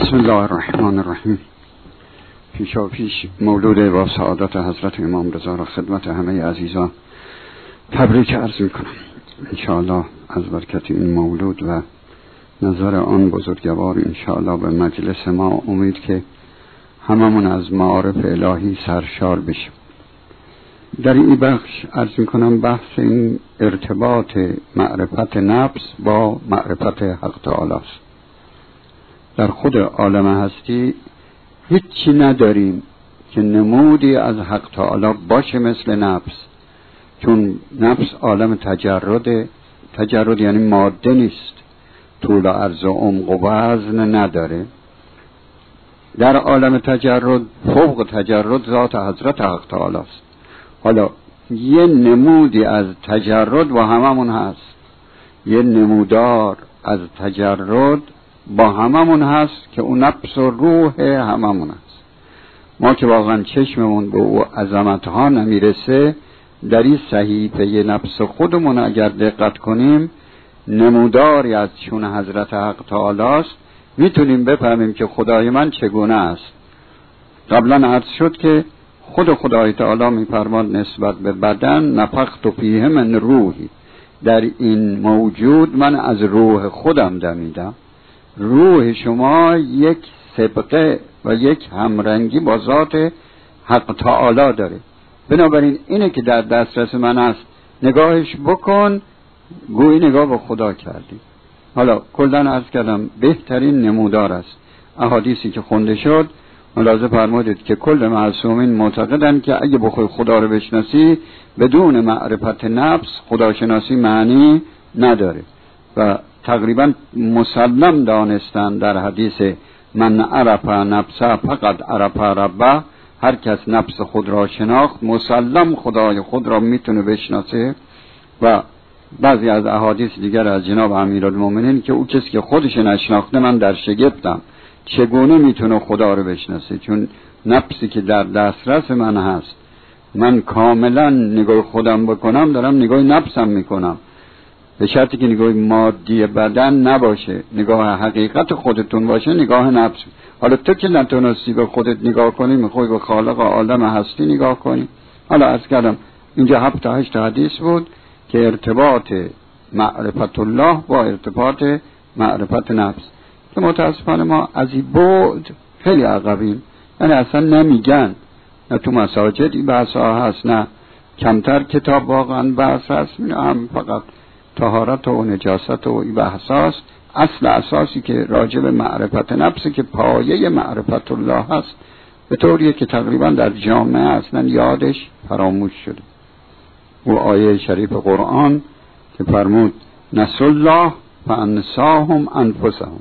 بسم الله الرحمن الرحیم. پیش مولود با سعادت حضرت امام رضا را خدمت همه عزیزان تبریک عرض میکنم. انشاءالله از برکت این مولود و نظر آن بزرگوار انشاءالله به مجلس ما امید که هممون از معارف الهی سرشار بشیم. در این بخش عرض میکنم بحث این ارتباط معرفت نفس با معرفت حق تعالی است. در خود عالم هستی هیچی نداریم که نمودی از حق تعالی باشه مثل نفس، چون نفس عالم تجرد یعنی ماده نیست، طول و عرض و عمق و وزن نداره. در عالم تجرد فوق تجرد ذات حضرت حق تعالی است. حالا یه نمودی از تجرد با هممون هست، یه نمودار از تجرد با هممون هست که اون نفس و روح هممون هست. ما که واقعا چشممون به او عظمت ها نمیرسه، در این صحیفه نفس خودمون اگر دقت کنیم نموداری از چون حضرت حق تعالی است، میتونیم بفهمیم که خدای من چگونه است. قبلا عرض شد که خدای تعالی میفرماد نسبت به بدن نفخت فیه من روحی، در این موجود من از روح خودم دمیدم. روح شما یک سبقه و یک همرنگی با ذات حق تعالی داره. بنابراین اینه که در دسترس من است، نگاهش بکن گویی نگاه به خدا کردی. حالا کلن عرض کردم بهترین نمودار است احادیثی که خونده شد. ملاحظه فرمودید که کل معصومین معتقدن که اگه بخوای خدا رو بشناسی بدون معرفت نفس خداشناسی معنی نداره و تقریبا مسلم دانستن در حدیث من عرف نفسه فقط عرف ربه، هر کس نفس خود را شناخت مسلم خدای خود را میتونه بشناسه. و بعضی از احادیث دیگر از جناب امیرالمومنین که او کسی که خودش نشناخته من در شگفتم چگونه میتونه خدا رو بشناسه، چون نفسی که در دسترس من هست من کاملا نگاه خودم بکنم دارم نگاه نفسم میکنم، به شرطی که نگاه مادی بدن نباشه، نگاه حقیقت خودتون باشه، نگاه نفس. حالا تو که نتونستی به خودت نگاه کنی میخوای به خالق عالم هستی نگاه کنی. حالا عرض کردم اینجا 7 تا 8 حدیث بود که ارتباط معرفت الله با ارتباط معرفت نفس، که متاسفانه ما از این بعد خیلی عقبیم، یعنی اصلا نمیگن، نه تو مساجد این بحث ها هست، نه کمتر کتاب واقعا بحث هست، هم فقط طهارت و نجاست و این بحث هست. اصل اساسی که راجع به معرفت نفس که پایه معرفت الله هست به طوریه که تقریبا در جامعه اصلا یادش فراموش شده. و آیه شریف قرآن که فرمود نسوا الله فانساهم انفسهم،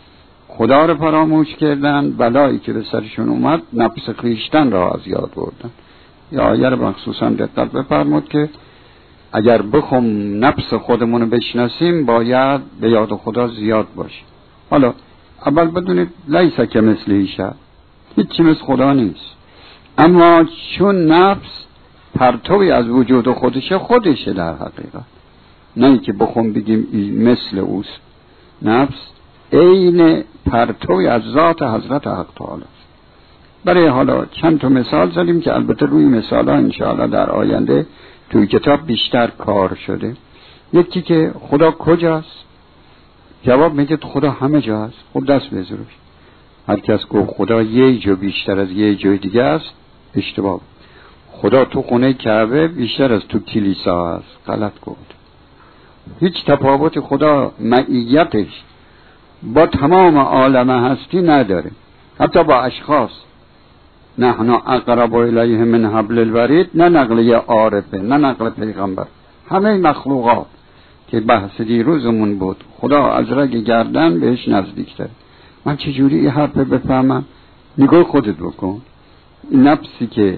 خدا رو فراموش کردن، بلایی که به سرشون اومد نفس خویشتن را از یاد بردن. یا آیه رو مخصوصا دقت بفرمود که اگر بخوام نفس خودمون بشناسیم باید به یاد خدا زیاد باشیم. حالا اول بدونید لیس کمثله شیء، هیچی مثل خدا نیست، اما چون نفس پرتوی از وجود خودشه در حقیقت، نه که بخوام بگیم مثل اوست. نفس عین پرتوی از ذات حضرت حق تعالی است. برای حالا چند تا مثال زدیم که البته روی مثال ها انشاءالله در آینده توی کتاب بیشتر کار شده. یکی که خدا کجاست؟ جواب میگه خدا همه جا است. خب دست بزروش. هر کس گفت خدا یه جا بیشتر از یه جای دیگه است اشتباه. خدا تو خونه کعبه بیشتر از تو کلیسا است، غلط گفت. هیچ تفاوت خدا معیتش با تمام عالم هستی نداره، حتی با اشخاص. نحن اقرب الیه من حبل الورید، نه نقل یه عارفه، نه نقل پیغمبر. همه مخلوقات که بحث دیروزمون بود خدا از رگ گردن بهش نزدیکتره. من چجوری این حرف بفهمم؟ نگاه خودت بکن. نفسی که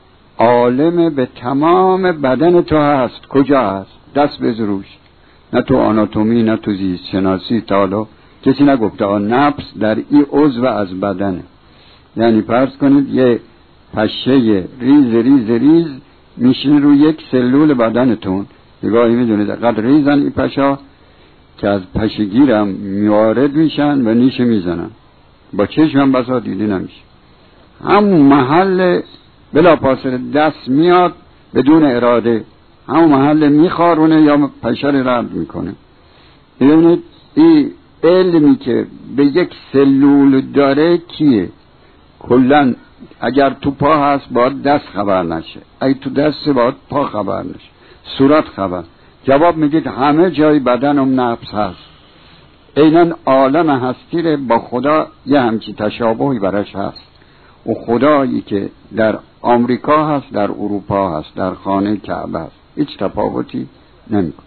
عالم به تمام بدن تو هست کجا هست؟ دست بزروش. نه تو آناتومی نه تو زیست شناسی تا حالا کسی نگفته نفس در این عضو از بدنه. یعنی فرض کنید یه پشه ریز ریز ریز میشینه روی یک سلول بدنتون، نگاهی میدونید قدر ریزن این پشه که از پشه‌گیرم میوارد میشن و نیشه میزنن. با چشمم بسا دیده نمیشه. همون محل بلافاصله دست میاد بدون اراده، همون محل میخارونه یا پشر رد میکنه. ببینید این علمی که به یک سلول داره کیه؟ کلن اگر تو پا هست باید دست خبر نشه، اگه تو دست باید پا خبر نشه، صورت خبر. جواب میدید همه جای بدنم نفس هست. اینن عالم هستی با خدا یه همچی تشابهی برش هست. و خدایی که در آمریکا هست، در اروپا هست، در خانه کعبه هست، هیچ تفاوتی نمیکنه.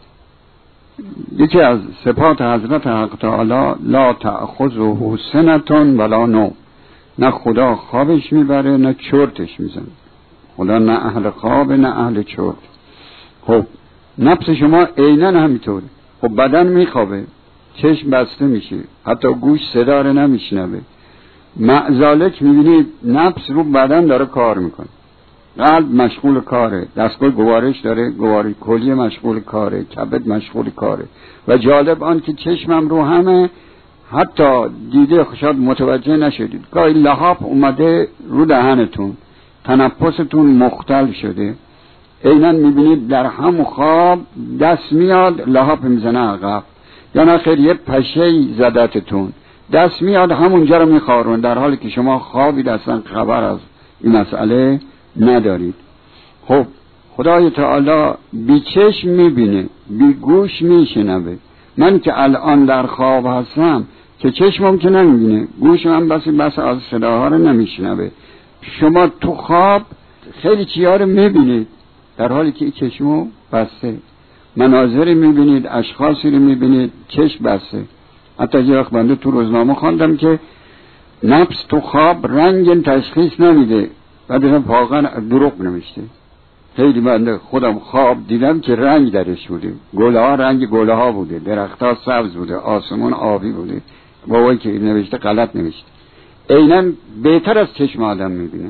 یکی از صفات حضرت حق تعالی لا تأخذه سنة ولا نوم، نه خدا خوابش میبره نه چرتش میزنه. خدا نه اهل خواب نه اهل چرت. خب نفس شما عیناً همینطوره. خب بدن میخوابه، چشم بسته میشه، حتی گوش صدا رو نمیشنوه، معزالک میبینید نفس رو بدن داره کار میکنه، قلب مشغول کاره، دستگاه گوارش داره، گوارش کلیه مشغول کاره، کبد مشغول کاره. و جالب آن که چشمم رو همه حتی دیده شاید متوجه نشدید، گاهی لحاف اومده رو دهنتون، تنفستون مختل شده، عیناً میبینید در همون خواب دست میاد لحاف میزنه عقب، یا نخیر یه پشه‌ای زدتتون، دست میاد همونجا رو میخارون، در حالی که شما خوابید اصلا خبر از این مسئله ندارید. خب خدای تعالی بی چشم میبینه، بی گوش میشنوه. من که الان در خواب هستم که چشمم که نمیبینه، گوشم بس از صداها رو نمیشنوه. شما تو خواب خیلی چیزا رو میبینید در حالی که چشمو بسته، مناظری میبینید، اشخاصی رو میبینید، چشم بسته. حتی یه وقت بنده تو روزنامه خواندم که نفس تو خواب رنگ تشخیص نمیده، بعد واقعا دروغ نمیشته. خیلی بنده خودم خواب دیدم که رنگ درش بوده، گله ها رنگ گله ها بوده، درخت ها سبز بوده، آسمون آبی بوده. بابایی که نوشته غلط نوشته. عیناً بهتر از چشم آدم میبینه.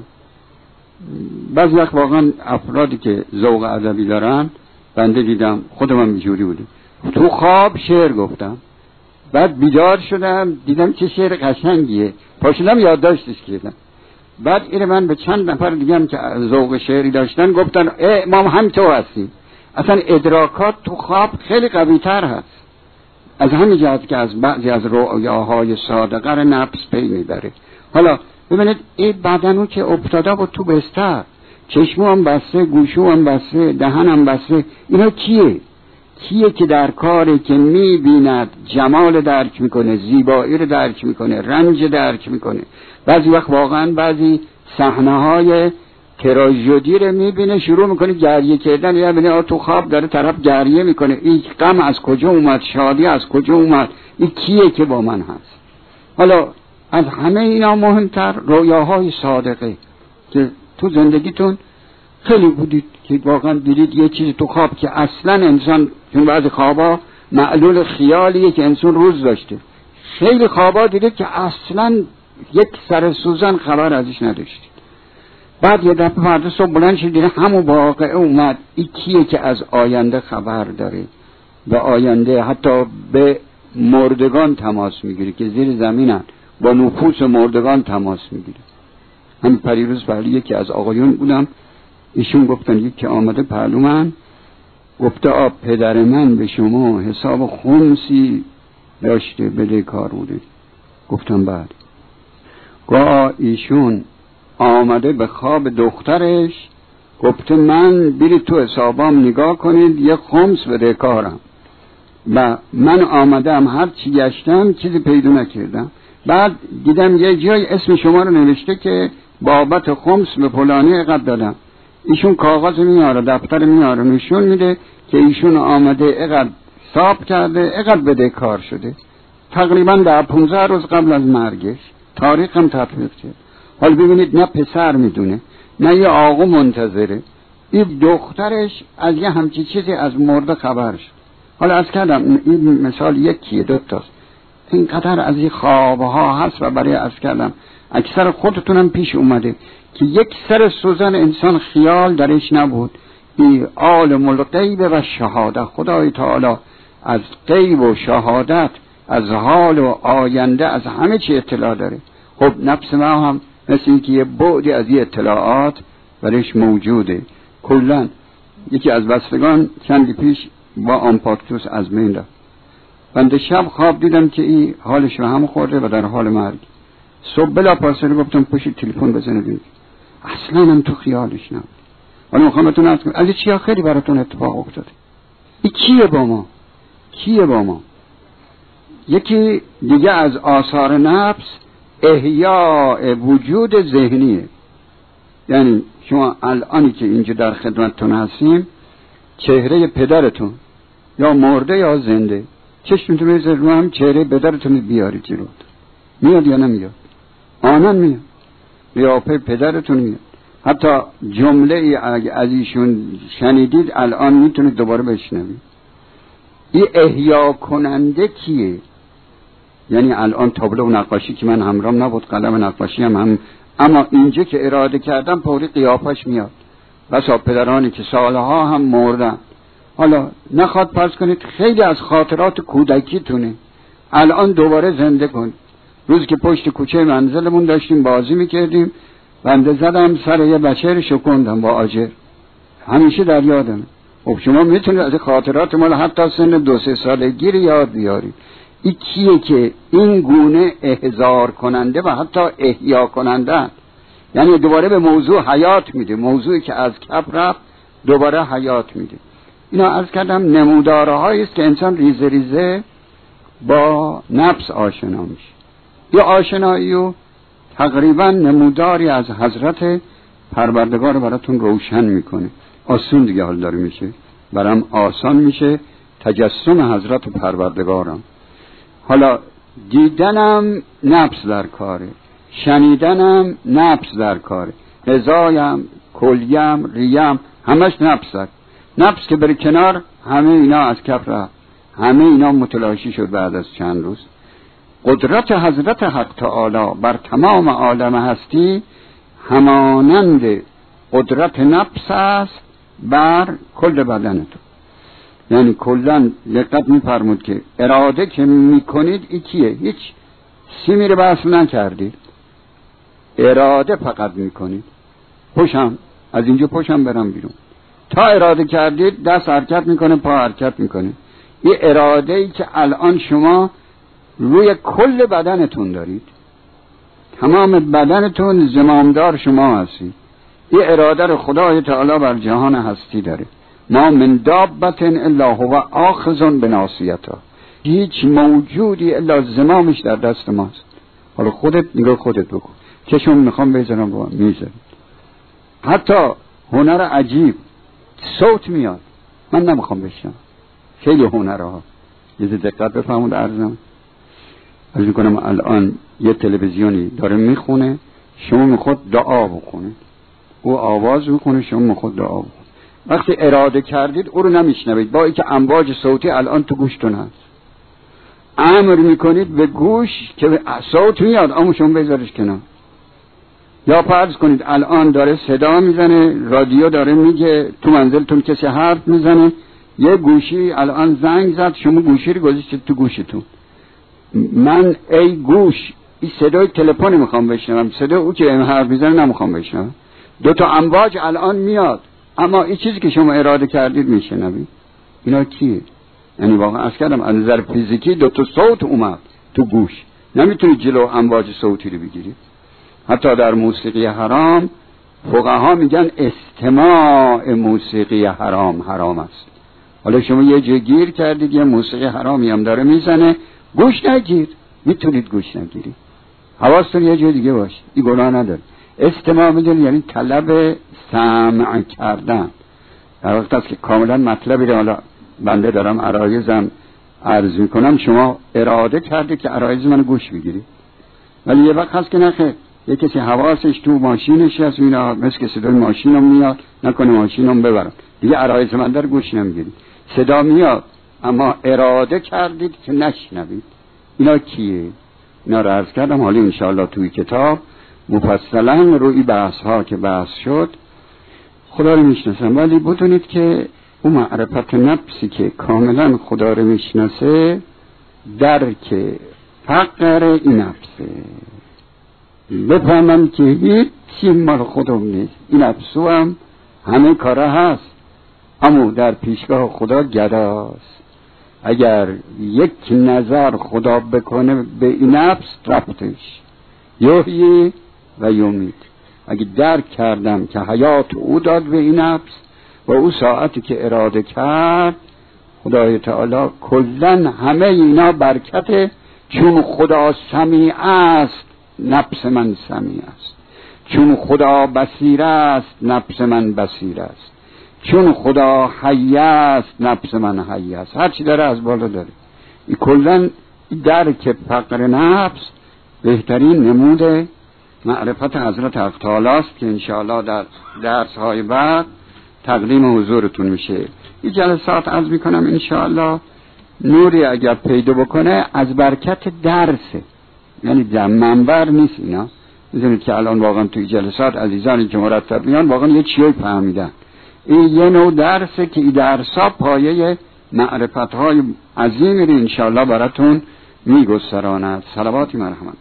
بعضی وقت واقعا افرادی که ذوق ادبی دارن، بنده دیدم خودم هم اینجوری بوده، تو خواب شعر گفتم، بعد بیدار شدم دیدم چه شعر قشنگیه، پاشدم یادداشتش کردم. بعد این من به چند نفر دیگه هم که ذوق شعری داشتن گفتن ما هم تو هستیم. اصلا ادراکات تو خواب خیلی قوی تر هست، از همین جهت که از بعضی از رؤیاهای صادقه نفس پی میبره. حالا ببینید این بدنو که افتاده بود تو بستر، چشمو هم بسته، گوشو هم بسته، دهن هم بسته، اینا کیه که در کاری که میبیند جمال درک میکنه، زیبایی رو درک میکنه، رنج درک میکنه. بعضی وقت واقعا بعضی صحنه‌های تراژدی رو میبینه شروع میکنه گریه کردن، یا ببینه تو خواب داره طرف گریه میکنه، این غم از کجا اومد، شادی از کجا اومد، این کیه که با من هست. حالا از همه اینا مهمتر رویاهای صادقه که تو زندگیتون خیلی بودید که واقعا دیدید یه چیزی تو خواب که اصلا انسان، چون بعضی خوابا معلول خیالیه که انسان روز داشته، خیلی خوابا دیدید که اصلا یک سر سوزن خبر ازش نداشتید، بعد یه دفعه فردا صبح بلند شدید دیدید همون واقعه اومد. این کیه که از آینده خبر داره، به آینده حتی به مردگان تماس میگیره که زیر زمینن، با نفوس مردگان تماس میگیره. همین پریروز پهلو یکی از آقایون بودم، ایشون گفتن یکی آمده پهلو من گفته پدر من به شما حساب خمسی داشته، بده کار بوده. گفتم بعد ایشون آمده به خواب دخترش گفته من برید تو حسابام نگاه کنید یه خمس بده کارم، و من آمدم هر چی گشتم چیزی پیدا نکردم. بعد دیدم یه جای اسم شما رو نوشته که بابت خمس به فلانی اقدر دادم. ایشون کاغذ میاره، دفتر میاره، نشون میده که ایشون آمده اقدر حساب کرده، اقدر بده کار شده. تقریبا در 15 روز قبل از مرگش تاریخ هم تطبیق شد. حالا ببینید نه پسر میدونه نه یه آقا منتظره، این دخترش از یه همچی چیزی از مرده خبر شد. حالا از کردم این مثال یکیه دوتاست، اینقدر از این خوابها هست و برای از کردم اکثر خودتونم پیش اومده که یک سر سوزن انسان خیال درش نبود. این عالم الغیب و شهادت، خدای تعالی از غیب و شهادت، از حال و آینده، از همه چی اطلاع داره. خب نفس ما هم مثل اینکه یه بعدی از یه اطلاعات برش موجوده. کلا یکی از بستگان چندی پیش با آمپاکتوس از بین رفت. بنده شب خواب دیدم که این حالش رو هم خورده و در حال مرگ. صبح بلا پاسره گفتم پشت تلفن بزنه ببین. اصلا هم تو خیالش نبود. ولی میخوام بهتون عرض کنم از این چیزا خیلی براتون اتفاق افتاده. این کیه با ما؟ یکی دیگه از آثار نفس احیاء وجود ذهنیه. یعنی شما الانی که اینجا در خدمتتون هستیم، چهره پدرتون یا مرده یا زنده، چشمتون بذارید رو هم چهره پدرتون بیارید جلوت. میاد یا نمیاد؟ آنان میاد. قیافه پدرتون میاد. حتی جمله ای اگه از ایشون شنیدید الان میتونید دوباره بشنوید. این احیا کننده کیه؟ یعنی الان تابلو نقاشی که من همرام نبود، قلم نقاشی هم اما اینجا که اراده کردم پوری قیافش میاد. بسا پدرانی که سالها هم مردن، حالا نخواد فرض کنید خیلی از خاطرات کودکیتونه الان دوباره زنده کن. روز که پشت کوچه منزلمون داشتیم بازی میکردیم، بنده زدم سر یه بچه رو شکندم با آجر، همیشه در یادم. خب شما میتونید از خاطرات مال حتی سن 2-3 سالگی رو یاد بیارید. این کیه که این گونه احضار کننده و حتی احیا کننده، یعنی دوباره به موضوع حیات میده، موضوعی که از کف رفت دوباره حیات میده. اینا عرض کردم نمودارهایی است که انسان ریزه ریزه با نفس آشنا میشه. یه آشنایی و تقریبا نموداری از حضرت پروردگار براتون روشن میکنه. آسون دیگه حال داره میشه، برام آسان میشه تجسم حضرت پروردگارم. حالا دیدنم نفس در کاره، شنیدنم نفس در کاره، رضایم، کلیم، ریم، همش نفس در. نفس که بری کنار همه اینا از کف رفت، همه اینا متلاشی شد بعد از چند روز. قدرت حضرت حق تعالی بر تمام عالم هستی همانند قدرت نفس است بر کل بدن تو. یعنی کلن دقت می‌فرمود که اراده که میکنید این کیه؟ هیچ سیمی رو بحث نکردید، اراده فقط میکنید. پشم از اینجا پشم برم بیرون، تا اراده کردید دست حرکت میکنه، پا حرکت میکنه. این اراده ای که الان شما روی کل بدنتون دارید، تمام بدنتون زمامدار شما هستید. این اراده رو خدای تعالی بر جهان هستی داره. ما من دابت الا هو آخذ بناصیتها، هیچ موجودی الا زمامش در دست ماست. حالا خودت نگاه خودت بکن، چشم میخوام بذارم با میذارم. حتی هنر عجیب، صوت میاد من نمیخوام بشنوم. خیلی هنرها یه دقت بفرمود عرضم. عرض میکنم الان یه تلویزیونی داره میخونه، شما میخواد دعا بکنید، او آواز میکنه، شما میخواد دعا بکنید. وقتی اراده کردید او رو نمیشنوید، با اینکه امواج صوتی الان تو گوشتون هست، امر میکنید به گوش که صوت میاد اما شما بذارش کنار. یا فرض کنید الان داره صدا میزنه، رادیو داره میگه تو منزلتون کسی حرف میزنه، یه گوشی الان زنگ زد، شما گوشی رو گذاشتید تو گوشتون. من ای گوش این صدای تلفن میخوام بشنوم، صدا او که حرف میزنه نمیخوام بشنوم. دو تا امواج الان میاد اما این چیزی که شما اراده کردید میشنوید. اینا کیه؟ یعنی واقعا از کردم از نظر فیزیکی دو تا صوت اومد تو گوش، نمیتونید جلو امواج صوتی رو بگیرید. حتی در موسیقی حرام فقها میگن استماع موسیقی حرام است. حالا شما یه جای گیر کردید یه موسیقی حرامی هم داره میزنه، گوش نگیر، میتونید گوش نگیرید، حواستون یه جای دیگه باشه، این گناه نداره. استماع میدونید یعنی طلب سمع کردن، در وقت است که کاملا مطلبی رو حالا بنده دارم عرایزم عرض میکنم، شما اراده کرده که عرایز من گوش بگیرید، ولی یه وقت هست که نخه یه کسی حواسش تو ماشینش هست، اینا مثل که صدای ماشینم میاد نکنه ماشینم ببرم دیگه، عرایز من در گوش نمیگیرید. صدا میاد اما اراده کردید که نشنوید. اینا کیه؟ اینا رو عرض کردم، حالا انشاءالله توی کتاب مفصلا روی بحث ها که بحث شد خدا رو میشناسم. ولی بدونید که اون معرفت نفسی که کاملا خدا رو میشناسه درک فقر این نفسه. بفهمم که هیچی مال خودم نیست، این نفسو هم همه کاره هست، اما در پیشگاه خدا گداست. اگر یک نظر خدا بکنه به این نفس رفتش یحیی و یمیت. اگه درک کردم که حیات او داد به این نفس و او ساعتی که اراده کرد، خدای تعالی کلن همه اینا برکته. چون خدا سمیع است نفس من سمیع است، چون خدا بصیر است نفس من بصیر است، چون خدا حی است نفس من حی است. هر چی داره از بالا داره. این کلن درک فقر نفس بهترین نمود معرفت حضرت حق تعالی است که انشاءالله در درس های بعد تقدیم حضورتون میشه. این جلسات عرض میکنم انشاءالله نوری اگر پیدا بکنه از برکت درسه، یعنی در منبر نیست. اینا میدونید که الان واقعا توی جلسات عزیزانی که مرتب میان واقعا یه چیزی فهمیدن. این یه نوع درسه که این درسا پایه معرفت های عظیمی رو انشاءالله براتون میگستراند. صلواتی مرحمت.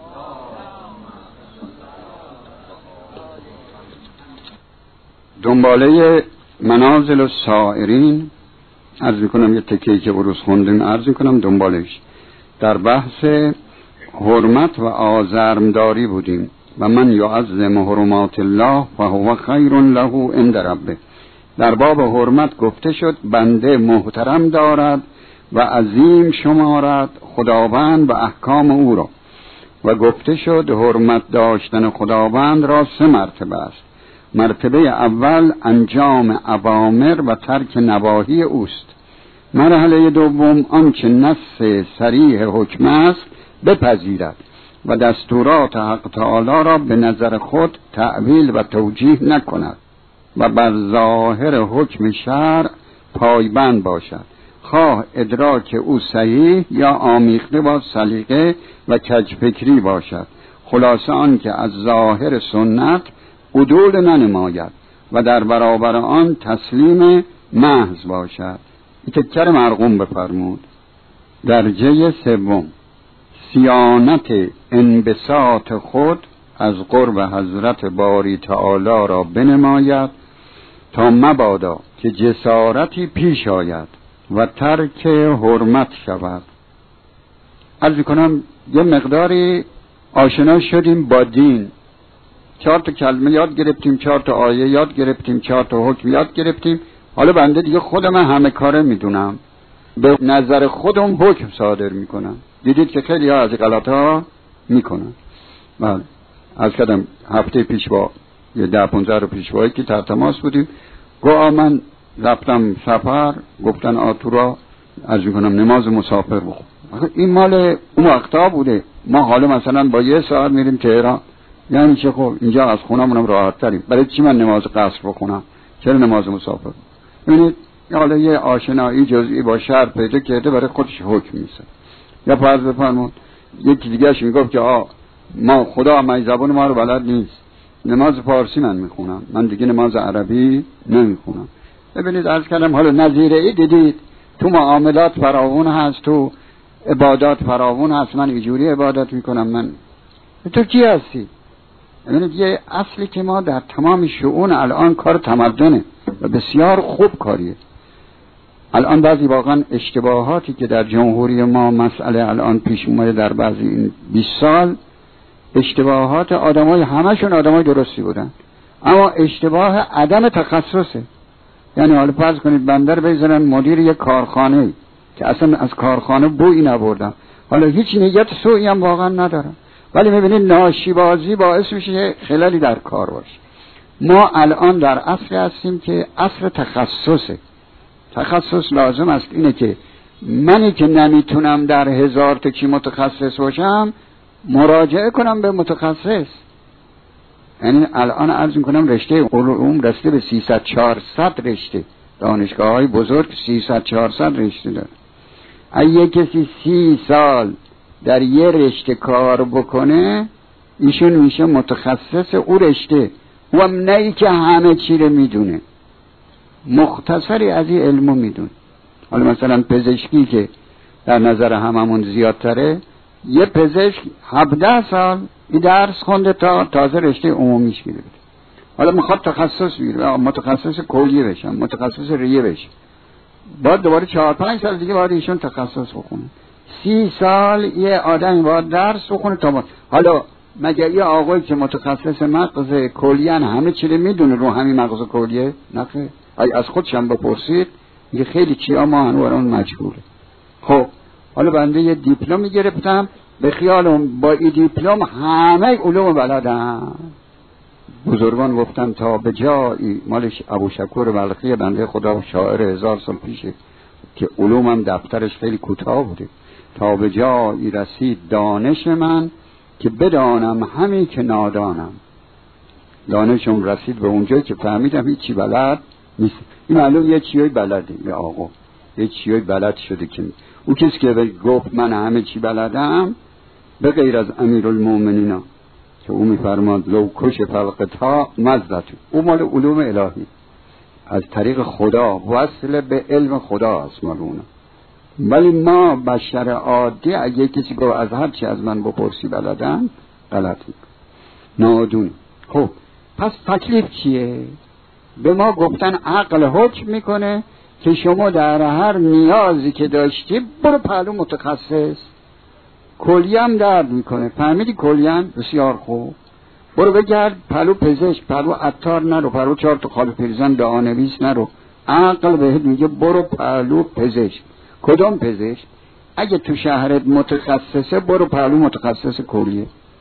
دنباله منازل السائرین عرض میکنم، یه تکیه که بروز خوندیم عرض میکنم دنبالش. در بحث حرمت و آزرمداری بودیم و من یعظم حرمات الله فهو خیر له عند ربه. در باب حرمت گفته شد بنده محترم دارد و عظیم شمارد خداوند و احکام او را، و گفته شد حرمت داشتن خداوند را 3 مرتبه است. مرتبه اول انجام اوامر و ترک نواهی اوست. مرحله دوم آنچه نص صریح حکم است بپذیرد و دستورات حق تعالی را به نظر خود تأویل و توجیه نکند و بر ظاهر حکم شرع پایبند باشد، خواه ادراک او صحیح یا آمیخته با سلیقه و کجفکری باشد. خلاصه آن که از ظاهر سنت عدول ننماید و در برابر آن تسلیم محض باشد. این تکر مرقوم بفرمود. درجه 3 صیانت انبساط خود از قرب حضرت باری تعالی را بنماید تا مبادا که جسارتی پیش آید و ترک حرمت شود. عرض کنم یه مقداری آشنا شدیم با دین، 4 کلمه یاد گرفتیم، 4 آیه یاد گرفتیم، 4 حکم یاد گرفتیم. حالا بنده دیگه خودم همه کاره میدونم، به نظر خودم حکم صادر میکنم. دیدید که خیلی ها از غلط ها میکنن. بله از کدام هفته پیش با یه 10-15 رو پیشوایی که در تماس بودیم، گوه من رفتم سفر، گفتن آتورا از میکنم نماز مسافر بخون. این مال اون وقتا بوده. ما حالا مثلا با 1 ساعت میریم تهران، یعنی چه خب اینجا از خونمونم راحت تریم، برای چی من نماز قصر بخونم؟ چرا نماز مسافر؟ ببینید حالا یه آشنایی جزئی با شهر پیدا کرده برای خودش حکم میسه. یا فرض بفرمون یکی دیگه‌اش میگفت که ما خدا من زبان ما رو بلد نیست، نماز فارسی من میخونم، من دیگه نماز عربی نمیخونم. ببینید عرض کردم حالا نظیره ای دیدید تو معاملات فراوون هست، تو عبادات فراوون هست. من اینجوری عبادت میکنم. من تو کی هستی؟ ببینید یه اصلی که ما در تمام شؤون الان کار تمدنه و بسیار خوب کاریه. الان بعضی واقعا اشتباهاتی که در جمهوری ما مسئله الان پیش اومده در بعضی این 20 سال، اشتباهات آدمای همشون آدمای درستی بودن، اما اشتباه عدم تخصصه. یعنی حالا فرض کنید بندر بذارن مدیر یک کارخانه که اصلا از کارخانه بویی نبردم، حالا هیچ نیت سوئی هم واقعا ندارم، ولی میبینید ناشیبازی باعث میشه خلالی در کار باشه. ما الان در عصر هستیم که عصر تخصصه. تخصص لازم است اینه که منی که نمیتونم در 1000 تا چی متخصص باشم مراجعه کنم به متخصص. یعنی الان عرض میکنم رشته علوم رسیده به 300-400 رشته، دانشگاه های بزرگ 300-400 رشته داره. اگه کسی 30 سال در یه رشته کار بکنه ایشون میشه متخصص او رشته، و نه ای که همه چی رو میدونه، مختصری از این علمو میدونه. حالا مثلا پزشکی که در نظر هممون زیادتره، یه پزشک 17 سال این درس خونده تا تازه رشته عمومیش میره. حالا میخواد تخصص بگیره، متخصص کلیه بشم، متخصص ریه بشه، بعد دوباره 4-5 سال دیگه باید ایشون تخصص بخونه. 30 سال یه آدم باید درس بخونه تا حالا مگه یه آقایی که متخصص مغز کلیه همه چی رو میدونه رو همین مغز کلیه؟ نه خیر. از خودشم بپرسید میگه خیلی چیا ما هنوز اون مجبوره. خب حالا بنده یه دیپلم گرفتم، به خیالم با این دیپلم همه علوم بلدم. بزرگان گفتن تا به جایی، مالش ابوشکور بلخی بنده خدا شاعر 1000 سال پیشه که علومم دفترش خیلی کوتاه بوده، تا به جایی رسید دانش من که بدانم همین که نادانم. دانشم رسید به اونجایی که فهمیدم هیچی بلد نیست. این معلوم یه چیزی بلده، یه آقا یه چیزی بلد شده که اون کسی که گفت من همه چی بلدم به غیر از امیرالمومنین که او میفرماد لو کش فلقتا مزدت، او مال علوم الهی از طریق خدا وصل به علم خدا است مالونه. ولی ما بشر عادی اگه کسی گفت از هر چی از من بپرسی بلدم، غلطی نادون. خب پس تکلیف چیه؟ به ما گفتن عقل حکم میکنه که شما در هر نیازی که داشتی برو پهلو متخصص. کلیه هم درد میکنه، فهمیدی کلیه هم بسیار خوب، برو بگرد پهلو پزشک، پهلو عطار نرو، پهلو 4 تا خال پیرزن دعانویس نرو. عقل بهت میگه برو پهلو پزشک. کدام پزشک؟ اگه تو شهرت متخصصه برو پهلو متخصص کلیه.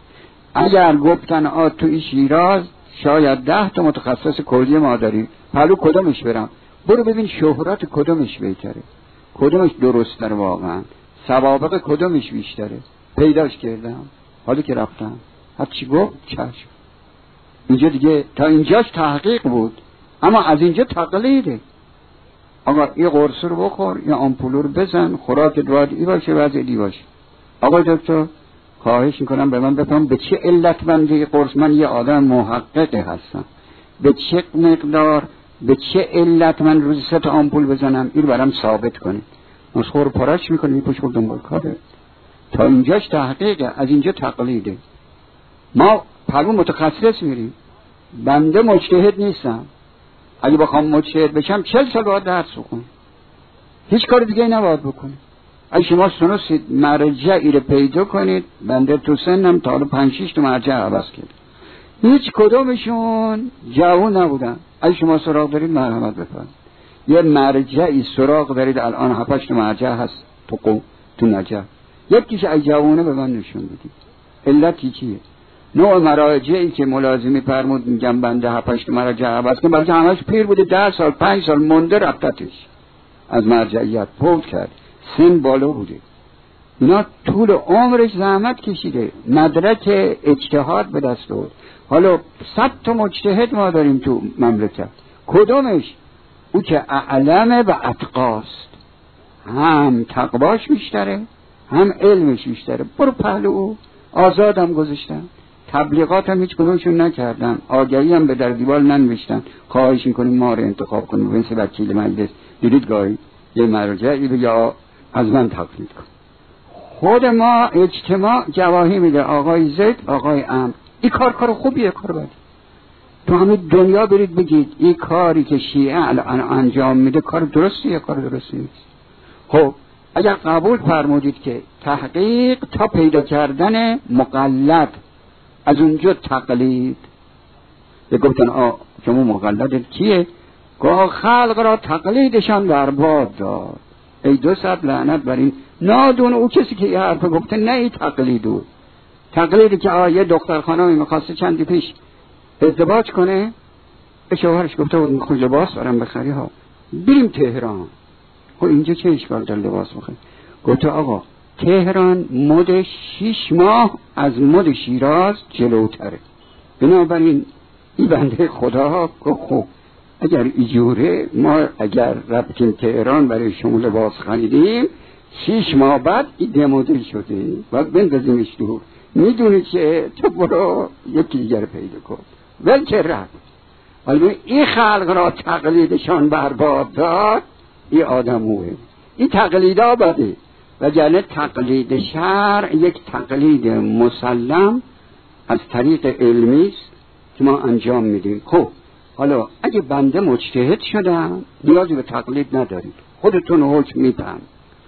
اگر گفتن توی شیراز شاید 10 تا متخصص کلیه ما داریم، پهلو کدامش برم؟ برو ببین شهرت کدامش بهتره، کدامش درسته واقعا، سوابق کدامش بیشتره. پیداش کردم حالی که رفتم هر چی گفت چشم. اینجا دیگه تا اینجاش تحقیق بود، اما از اینجا تقلیده. آقا این قرص رو بخور، این آمپول رو بزن، خوراک باید ای باشه وضع دی باشه. آقا دکتر خواهش میکنم به من بفهم به چه علت من دیگه قرص، من یه آدم محققه هستم، به چه مقدار به چه علت من روزی 3 تا آمپول بزنم، این رو برام ثابت کنید. نسخه رو پارش میکنه میپوش خود دنبال کاره. تا اینجاش تحقیقه، از اینجا تقلیده. ما پهلو متخصص میریم. بنده مجتهد نیستم، اگه بخوام مجتهد بشم 40 سال باید درس بخونم، هیچ کار دیگه نباید بکنم. اگه شما سنوسید مرجعی رو پیدا کنید، بنده تو سنم تا 5-6 تا مرجع عوض کرد، هیچ کدومشون جوان نبودن. اگه شما سراغ دارید مرحمت بفرمایید، یه مرجعی سراغ دارید الان 7-8 تا مرجع هست تو نجف، یکیش اگه جوانه به من نشون بدید. علتی چیه؟ نوع مراجعی که ملازمی فرمود میگم بنده 7-8 مرجع عوض کنم، بلکه همش پیر بوده، 10 سال 5 سال مونده رفتتش از مرجعیت فوت کرد، سن بالا بوده. اینا طول عمرش زحمت کشیده، مدرک اجتهاد به دست آورد. حالا 100 تا مجتهد ما داریم تو مملکت، کدومش؟ او که اعلم و اتقاست، هم تقواش بیشتره هم علمش بیشتره، برو پهلو او. آزادم گذاشتن، تبلیغات هم هیچ کدومشون نکردن، آگهی هم به در دیوار ننوشتن خواهش میکنیم ما رو انتخاب کنیم مثل وکیل مجلس. دیدید گاهی یه مرجعی بگه از من تقلید کن. خود ما اجتماع گواهی میده آقای زید آقای امر، این کار خوبیه، کار بدی. تو همه دنیا برید بگید این کاری که شیعه الان انجام میده کار درستیه، کار درستی نیست. خب اگر قبول فرمودید که تحقیق تا پیدا کردن مقلد، از اونجا تقلید. یه گفتن شما مقلدت کیه؟ گاه خلق را تقلیدشان برباد داد. ای 200 لعنت بر این نادون او کسی که یه حرف گفته نه این تقلیدو. تقلیدی که یه دختر خانمی میخواسته چندی پیش ازدواج کنه، به شوهرش گفته بود میخوام لباس برام بخری ها، بریم تهران. خب اینجا چه اشکال داره لباس بخریم؟ گفته آقا تهران مد 6 ماه از مد شیراز جلوتره، بنابراین این بنده خدا خب اگر ایجوره ما اگر رفتیم تهران برای شما لباس خریدیم 6 ماه بعد این دمودل شده باید بندازیمش دور، میدونی که تو برو یکی دیگر پیدا کن. ول که رفت. ولی این خلق را تقلیدشان برباد داد، این آدموه. این تقلیدها بده، وگرنه تقلید شرع یک تقلید مسلم از طریق علمی است که ما انجام میدیم. خب حالا اگه بنده مجتهد شدم نیازی به تقلید ندارید، خودتون حکم میفهم.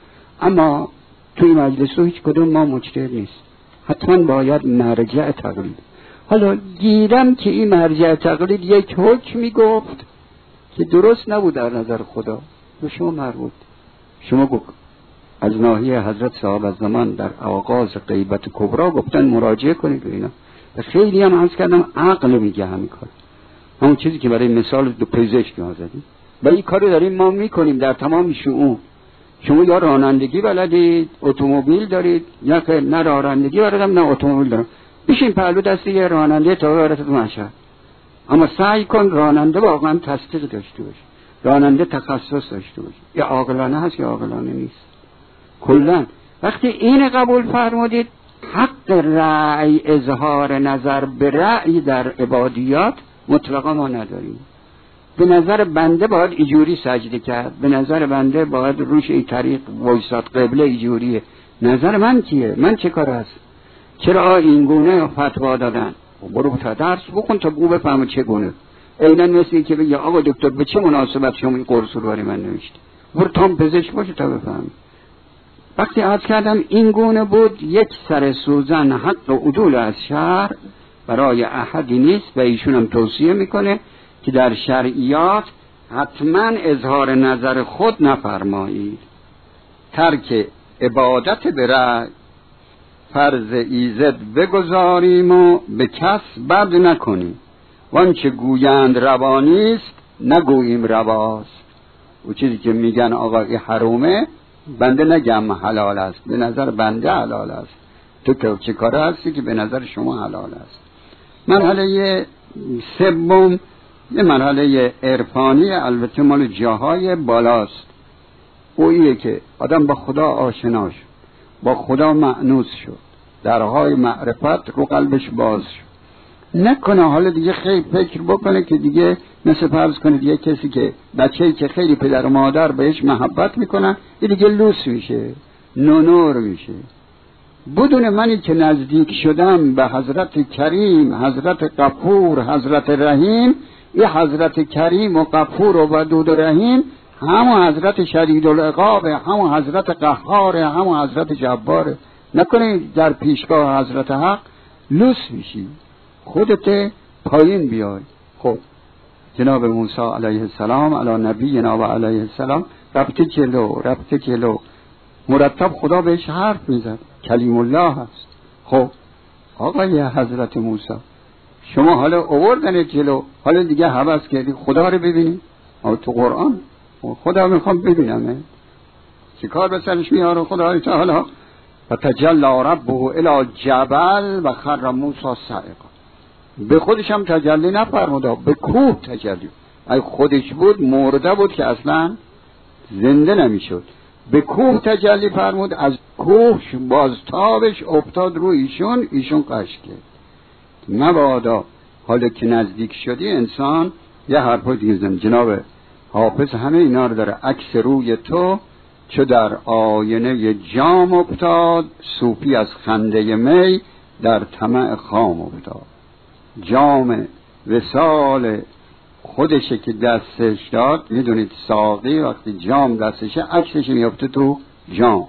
اما توی مجلس هیچ کدوم ما مجتهد نیست، حتما باید مرجع تقلید. حالا گیرم که این مرجع تقلید یک حکم میگفت که درست نبود در نظر خدا، به شما مربوط. شما گفت از ناحیه حضرت صاحب از زمان در آغاز غیبت کبرا گفتن مراجعه کنید و اینا. خیلی هم عرض کردم عقل میگه همین کار، همون چیزی که برای مثال دو پزشک ما زدیم و این کاری داریم ما میکنیم در تمام شؤون. شما یا رانندگی بلدید، اتومبیل دارید، یا که نه رانندگی بلدم نه اتومبیل دارم، بشین پهلو دستی یه راننده تا برات تو مشهد. اما سعی کن راننده واقعا تصدیق داشته باشه، راننده تخصص داشته باشه. یا عاقلانه هست یا عاقلانه نیست. کلا وقتی این قبول فرمودید حق رأی، اظهار نظر به رأی در عبادیات مطلقا ما نداریم. به نظر بنده باید ایجوری سجده کرد، به نظر بنده باید روش ای طریق وایساد، قبله ایجوریه. نظر من کیه؟ من چه کار هست؟ چرا این گونه فتوا دادن؟ برو تا درس بخون تا بو بفهم چه گونه. عیناً مثل که بگه آقا دکتر به چه مناسبت شما این قرص رو برای من نوشتی؟ برو تام پزشک باشه تا بفهم. وقتی عرض کردم این گونه بود، یک سر سوزن حق و عدول از شهر برای احدی نیست و ایشون هم توصیه میکنه که در شرعیات حتما اظهار نظر خود نفرمایید. ترک عبادت به رأی، فرض ایزد بگذاریم و به کس بد نکنیم، وانچه گویند روانیست نگوییم رواست. او چیزی که میگن آقا این حرومه، بنده نگم حلال است، به نظر بنده حلال است. تو که چه کاره هستی که به نظر شما حلال است؟ مرحله سوم یه مرحله عرفانی، البته مال جاهای بالاست. اویه که آدم با خدا آشنا شد، با خدا مأنوس شد، درهای معرفت رو قلبش باز شد. نکنه حالا دیگه خیلی فکر بکنه که دیگه مثل فرض کنه دیگه کسی که بچه‌ای که خیلی پدر و مادر بهش محبت میکنن این دیگه لوس میشه، نونور میشه. بدون منی که نزدیک شدم به حضرت کریم، حضرت غفور، حضرت رحیم، این حضرت کریم و غفور و ودود و رحیم همون حضرت شدید العقاب، همون حضرت قهار، همون حضرت جبار. نکنه در پیشگاه حضرت حق لوس میشی، خودت پایین بیای. خب جناب موسی علیه السلام علی نبینا و علیه السلام رفته جلو مرتب خدا بهش حرف میزد، کلیم الله هست. خب آقای حضرت موسی شما حالا آوردن جلو، حالا دیگه هوس کردی خدا رو ببینی؟ تو قرآن خدا میخوام ببینم، چه کار به سرش میاره خدای تعالی؟ فتجلی ربه الی جبل و خر موسی صعقا. به خودش هم تجلی نفرمود، به کوه تجلی. اگه خودش بود مرده بود که اصلا زنده نمیشد. به کوه تجلی فرمود، از کوه بازتابش افتاد روی ایشون قش کرد. مبادا حالا که نزدیک شدی انسان یه حرفای دیگه زن. جناب حافظ همه اینا رو داره. عکس روی تو چو در آینه جام افتاد، صوفی از خنده می در طمع خام افتاد. جام وصال خودشه که دستش داد. میدونید ساقی وقتی جام دستشه عکسش میفته تو جام.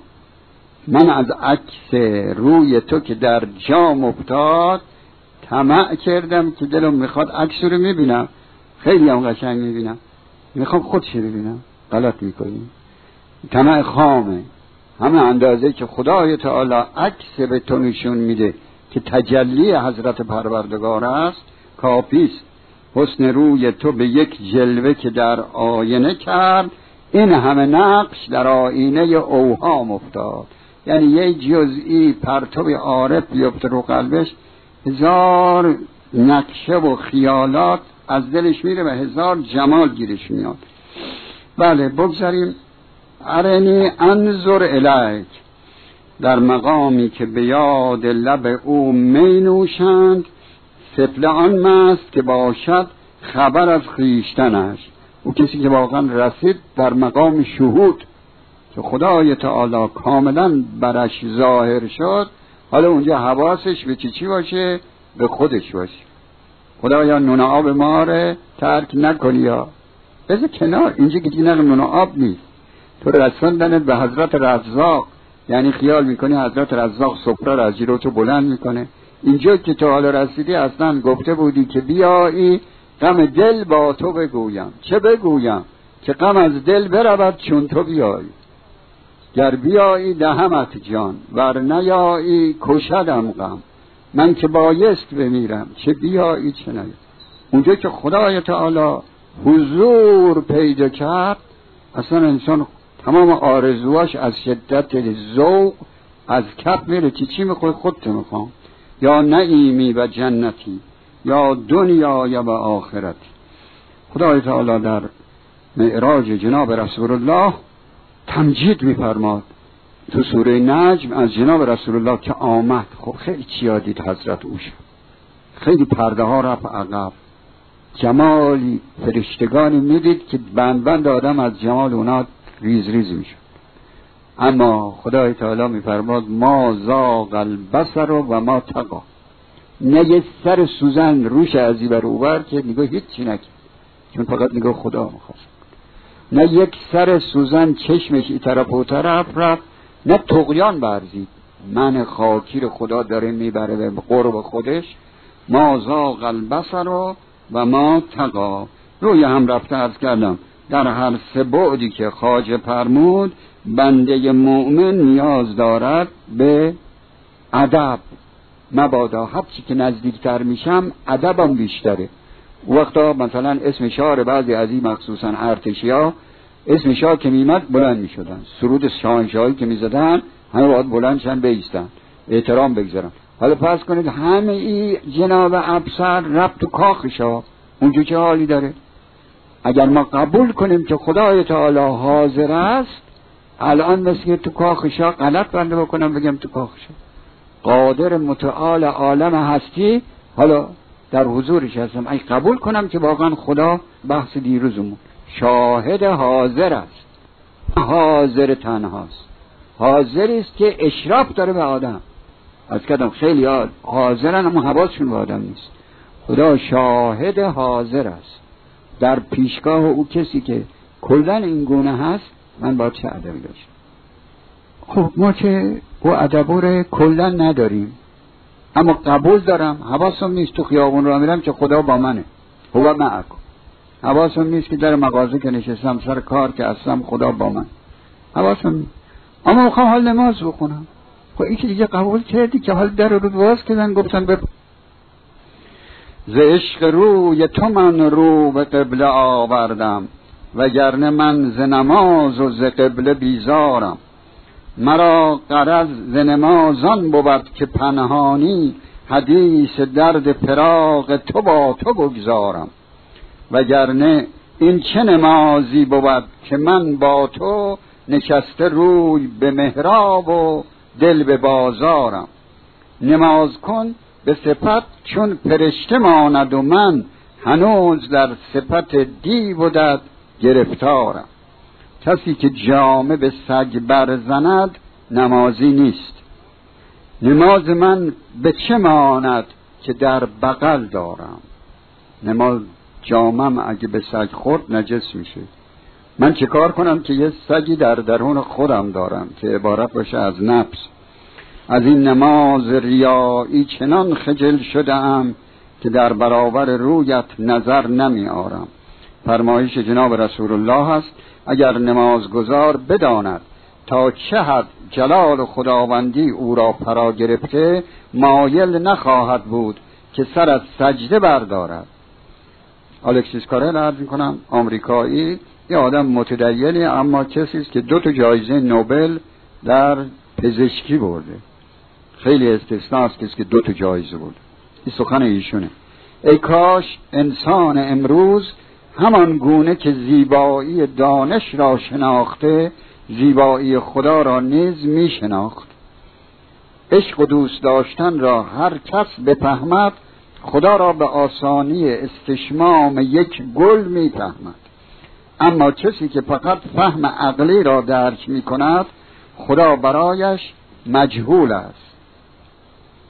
من از عکس روی تو که در جام افتاد طمع کردم که دلم میخواد عکس رو میبینم، خیلی هم قشنگ میبینم، میخوام خودش ببینم. غلط میکنیم. طمع خامه، همه اندازه که خدای تعالی عکس به تو نشون میده که تجلی حضرت پروردگار است کافیست. حسن روی تو به یک جلوه که در آینه کرد، این همه نقش در آینه اوهام افتاد. یعنی یه جزئی پرتو عارف بیفته رو قلبش، هزار نقشه و خیالات از دلش میره و هزار جمال گیرش میاد. بله بگذاریم. ارنی انظر الیک، در مقامی که به یاد لب او می نوشند، سفله آن مست که باشد خبر از خیشتنش. او کسی که واقعا رسید در مقام شهود که خدای تعالی کاملا برش ظاهر شد، حالا اونجا حواسش به چی باشه؟ به خودش باشه. خدایا نون آب ما رو ترک نکنی، یا بذار کنار. اینجا که دیگه نون آب نیست، تو رسوندنت به حضرت رزاق، یعنی خیال میکنی حضرت رزاق سفره رو از زیر تو بلند میکنه. اینجا که تو حالا رسیدی اصلا گفته بودی که بیایی غم دل با تو بگویم. چه بگویم؟ که غم از دل برود چون تو بیایی. گر بیایی دهمت جان، ور نیایی کشدم غم. من که بایست بمیرم، چه بیایی چه نیایی. اونجا که خدای تعالی حضور پیدا کرد، اصلا انسان تمام آرزواش از شدت ذوق از کف میره که چی میخوای خودت میخوام، یا نعیمی و جنتی، یا دنیای و آخرتی. خدای تعالی در معراج جناب رسول الله تمجید میفرماد تو سوره نجم از جناب رسول الله که آمد. خب خیلی چیا دید حضرت اوش، خیلی پرده ها رفت عقب، جمالی فرشتگانی میدید که بند بند آدم از جمال اونا ریز ریز میشد. اما خدای تعالی میفرماد ما زاغ البصر و ما طغی. نه یه سر سوزن روش از این بر اوبر که نگاه هیچی نکرد، چون فقط نگاه خدا میخواست. نه یک سر سوزن چشمش ای طرف و طرف رفت، نه طغیان برزید. من خاکی رو خدا داره میبره به قرب خودش. ما زاغ البصر و ما طغی. روی هم رفته عرض کردم در هر سه بعدی که خواجه فرمود بنده مؤمن نیاز دارد به ادب. مبادا هرچی که نزدیکتر میشم ادبم بیشتره. وقتا مثلا اسم شعر بعضی از این مخصوصا ارتشیا اسم شعر که میمد بلند میشدن، سرود شاهنشاهی که میزدن همه باید بلند شن بیستن احترام بگذارن. حالا فرض کنید همه ای جناب افسر رفت تو کاخشا، اونجا چه حالی داره؟ اگر ما قبول کنیم که خدای تعالی حاضر است، الان مثل تو کاخشا غلط بنده بکنم بگم تو کاخشا قادر متعال عالم هستی حالا در حضورش هستم، اگه قبول کنم که واقعا خدا بحث دیروزمون شاهد حاضر است، حاضر تنهاست، حاضری است که اشراف داره به آدم. از کدام خیلی حاضرن اما حواسشون به آدم نیست. خدا شاهد حاضر است در پیشگاه او کسی که کلن این گونه هست. من با چه ادبی داشتم؟ خب ما که او ادبو رو کلن نداریم، اما قبول دارم. حواسم نیست تو خیابون رو میرم که خدا با منه، هو معکم. حواسم نیست که در مغازه که نشستم سر کار که اصلا خدا با من، حواسم نیست. اما میخوام حال نماز بخونم. خب این که دیگه قبول کردی که حال در رو باز کردن گفتن ز عشق روی تو من رو به قبله آوردم، وگرنه من ز نماز و ز قبله بیزارم. مرا غرض ز نمازان بود که پنهانی، حدیث درد فراق تو با تو بگذارم. وگرنه این چه نمازی بود که من با تو نشسته روی به محراب و دل به بازارم. نماز کن به صفت چون فرشته ماند و من هنوز در صفت دیو و دد گرفتارم. کسی که جامه به سگ برزند نمازی نیست. نماز من به چه ماند که در بغل دارم. نماز جامم اگه به سگ خورد نجس میشه. من چه کار کنم که یه سگی در درون خودم دارم که عبارت باشه از نفس. از این نماز ریایی چنان خجل شدم که در برابر رویت نظر نمی آرم. فرمایش جناب رسول الله است اگر نمازگزار بداند تا چه حد جلال خداوندی او را فرا گرفته، مایل نخواهد بود که سر از سجده بردارد. الکسیس کارل عرض میکنم، آمریکایی، یه آدم متدینی اما کسی است که 2 جایزه نوبل در پزشکی برده. خیلی استثناست کسی که 2 جایزه برده. این سخن ایشونه. ای کاش انسان امروز همان گونه که زیبایی دانش را شناخته، زیبایی خدا را نیز می شناخت. عشق و دوست داشتن را هر کس بفهمد، خدا را به آسانی استشمام یک گل می فهمد. اما کسی که فقط فهم عقلی را درک می کند، خدا برایش مجهول است.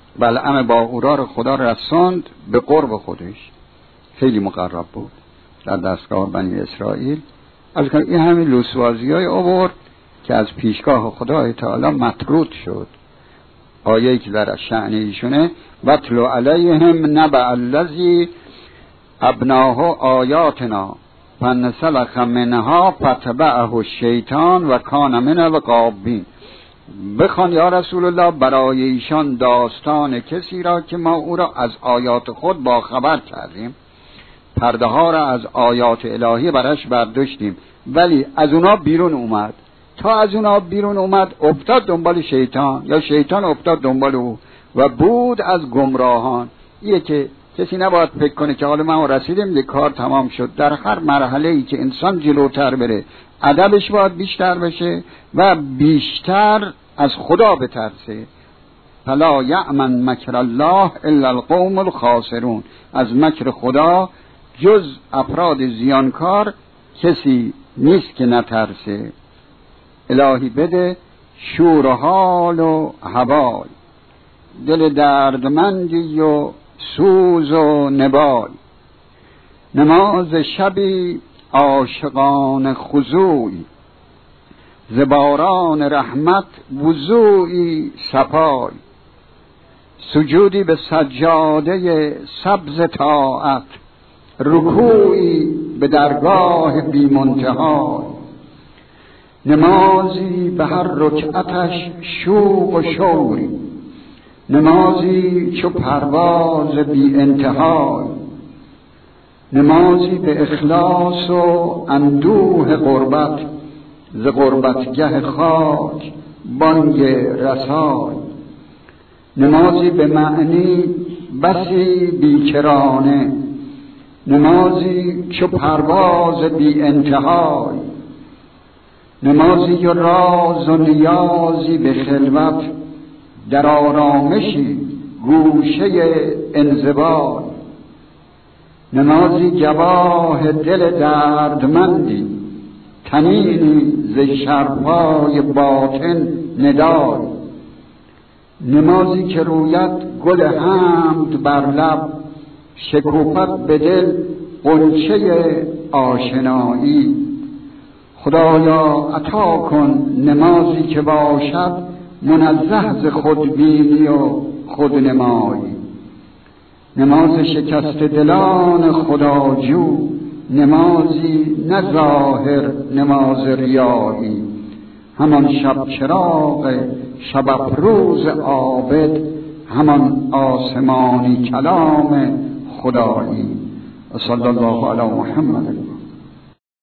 بلعم باهورا رو خدا رساند به قرب خودش، خیلی مقرب بود در دستگاه بنی اسرائیل. از این همین لوسوازی‌های آورد که از پیشگاه خدای تعالی مطرود شد. آیه‌ای که در شأن ایشونه وَاتْلُ عَلَیْهِمْ نَبَأَ الَّذِی أَبْنَاهُ آیاتنا فَانْسَلَخَ مِنْهَا فَاتَبَعَهُ الشیطان و کان من الغاوین. بخوان یا رسول الله برای ایشان داستان کسی را که ما او را از آیات خود باخبر کردیم، پرده ها را از آیات الهی برش برداشتیم، ولی از اونا بیرون اومد. تا از اونا بیرون اومد افتاد دنبال شیطان یا شیطان افتاد دنبال او و بود از گمراهان. ایه که کسی نباید فکر کنه که حالا ما رسیدیم دیگه کار تمام شد. در هر مرحله ای که انسان جلوتر بره ادبش باید بیشتر بشه و بیشتر از خدا بترسه. فلا یأمن مکر الله الا القوم الخاسرون. از مکر خدا جز افراد زیانکار کسی نیست که نترسه. الهی بده شور و حال و هوای، دل دردمندی و سوز و نبال. نماز شبی عاشقان خضوعی، زباران رحمت وضوعی صفای. سجودی به سجاده سبز طاعت، رکوعی به درگاه بی منتها. نمازی به هر رکعتش شوق و شوری، نمازی چو پرواز بی انتهای. نمازی به اخلاص و اندوه قربت، ز قربتگه خاک بانگ رسای. نمازی به معنی بسی بیکرانه، نمازی چو پرواز بی انتهای. نمازی و راز و نیازی به خلوت، در آرامشی گوشه انزوای. نمازی گواه دل دردمندی، تنینی ز شرپای باطن ندای. نمازی که رویت گل حمد بر لب، شکوفت به دل غنچه آشنایی. خدایا عطا کن نمازی که باشد منزه ز خودبینی و خودنمایی. نماز شکست دلان خداجو، نمازی نه ظاهر نماز ریایی. همان شب چراغ شب افروز عابد، همان آسمانی کلام خدایی. صلی الله علی محمد.